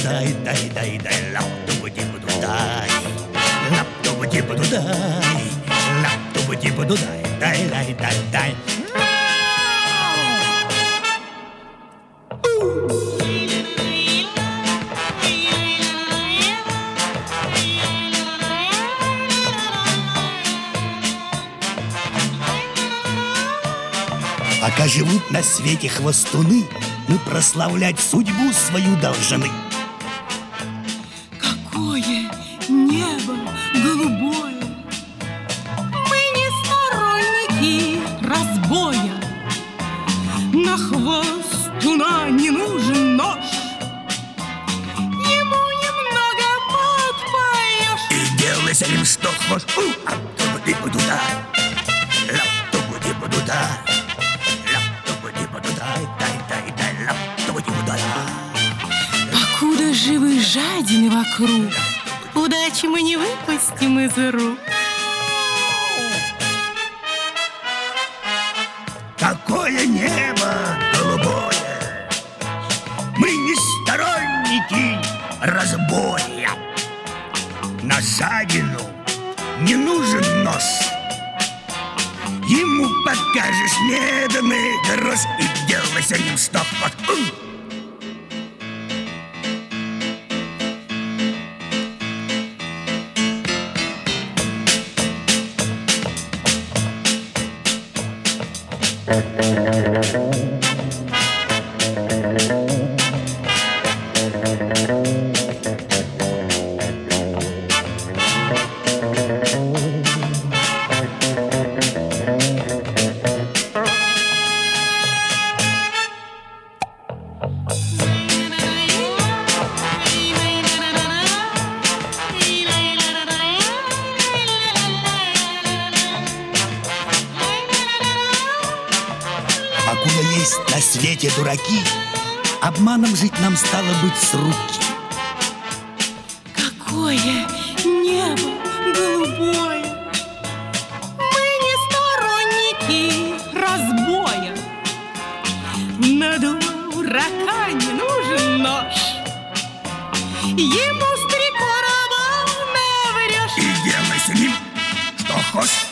дай, дай, дай, дай, лап-ту-бу-ди-бу-ду-дай, лап-ту-бу-ди-бу-ду-дай, лап-ту-бу-ди-бу-ду-дай, дай, дай, дай, дай. Пока живут на свете хвостуны, мы прославлять судьбу свою должны. Какое небо голубое! Мы не сторонники разбоя. На хвостуна не нужен нож, ему немного подпоешь. И делай с ним что хочешь. Ап-ту-бу-ди-бу-ду-дай, лап-ту-бу-ди-бу-ду-дай, покуда живы жадины вокруг, удачи мы не выпустим из рук. Какое небо голубое! Мы не сторонники разбоя. На жадину не нужен нож, ему покажешь медный грош и делай с ним что хочешь. Покуда есть на свете дураки, обманом жить нам стало быть с руки. Какое небо голубое! Мы не сторонники разбоя. На дурака не нужен нож, ему с 3 короба наврешь. И делай с ним что хочешь.